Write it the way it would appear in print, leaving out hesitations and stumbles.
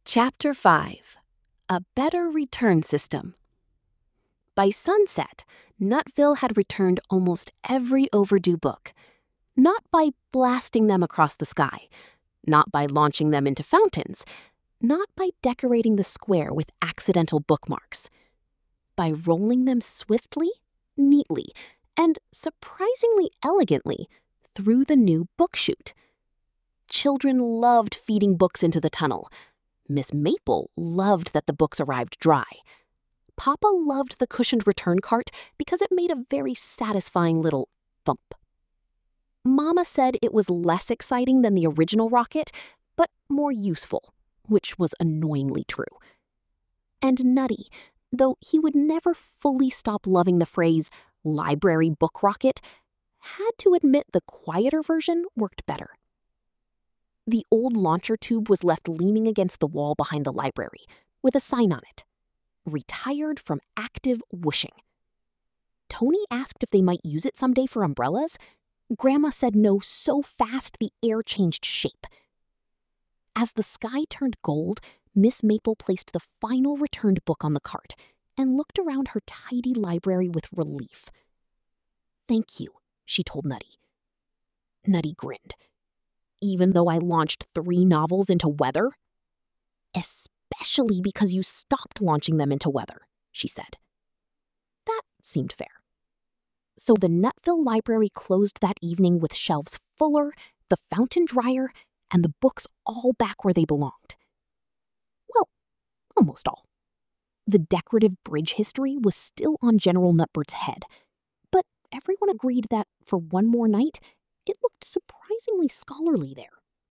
Chapter 5: A Better Return System. By sunset, Nutville had returned almost every overdue book. Not by blasting them across the sky, not by launching them into fountains, not by decorating the square with accidental bookmarks. By rolling them swiftly, neatly, and surprisingly elegantly through the new book chute. Children loved feeding books into the tunnel. Miss Maple loved that the books arrived dry. Papa loved the cushioned return cart because it made a very satisfying little thump. Mama said it was less exciting than the original rocket, but more useful, which was annoyingly true. And Nutty, though he would never fully stop loving the phrase library book rocket, had to admit the quieter version worked better. The old launcher tube was left leaning against the wall behind the library, with a sign on it: retired from active whooshing. Tony asked if they might use it someday for umbrellas. Grandma said no so fast the air changed shape. As the sky turned gold, Miss Maple placed the final returned book on the cart and looked around her tidy library with relief. "Thank you," she told Nutty. Nutty grinned. "Even though I launched 3 novels into weather?" "Especially because you stopped launching them into weather," she said. That seemed fair. So the Nutville Library closed that evening with shelves fuller, the fountain drier, and the books all back where they belonged. Well, almost all. The decorative bridge history was still on General Nutbird's head, but everyone agreed that for one more night, it looked surprisingly scholarly there.